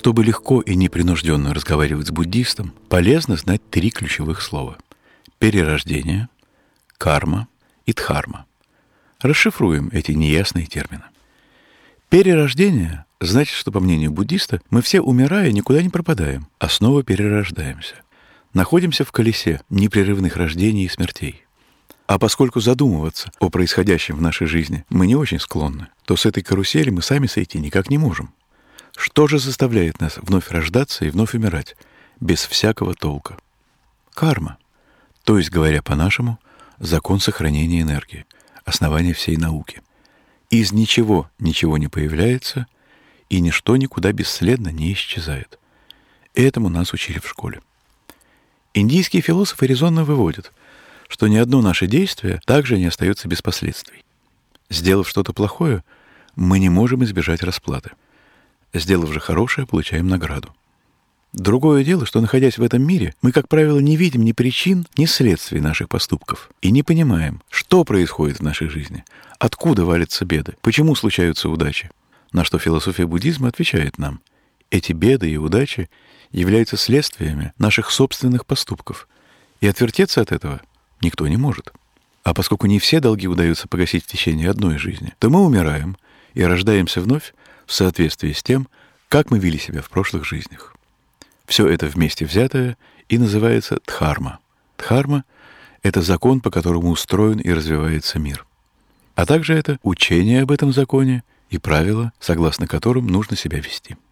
Чтобы легко и непринужденно разговаривать с буддистом, полезно знать 3 ключевых слова: перерождение, карма и дхарма. Расшифруем эти неясные термины. Перерождение значит, что, по мнению буддиста, мы все, умирая, никуда не пропадаем, а снова перерождаемся. Находимся в колесе непрерывных рождений и смертей. А поскольку задумываться о происходящем в нашей жизни мы не очень склонны, то с этой карусели мы сами сойти никак не можем. Что же заставляет нас вновь рождаться и вновь умирать, без всякого толка? Карма, то есть, говоря по-нашему, закон сохранения энергии, основание всей науки. Из ничего ничего не появляется, и ничто никуда бесследно не исчезает. Этому нас учили в школе. Индийские философы резонно выводят, что ни одно наше действие также не остается без последствий. Сделав что-то плохое, мы не можем избежать расплаты. Сделав же хорошее, получаем награду. Другое дело, что, находясь в этом мире, мы, как правило, не видим ни причин, ни следствий наших поступков и не понимаем, что происходит в нашей жизни, откуда валятся беды, почему случаются удачи. На что философия буддизма отвечает нам: эти беды и удачи являются следствиями наших собственных поступков, и отвертеться от этого никто не может. А поскольку не все долги удается погасить в течение одной жизни, то мы умираем и рождаемся вновь в соответствии с тем, как мы вели себя в прошлых жизнях. Все это вместе взятое и называется дхарма. Дхарма — это закон, по которому устроен и развивается мир. А также это учение об этом законе и правила, согласно которым нужно себя вести.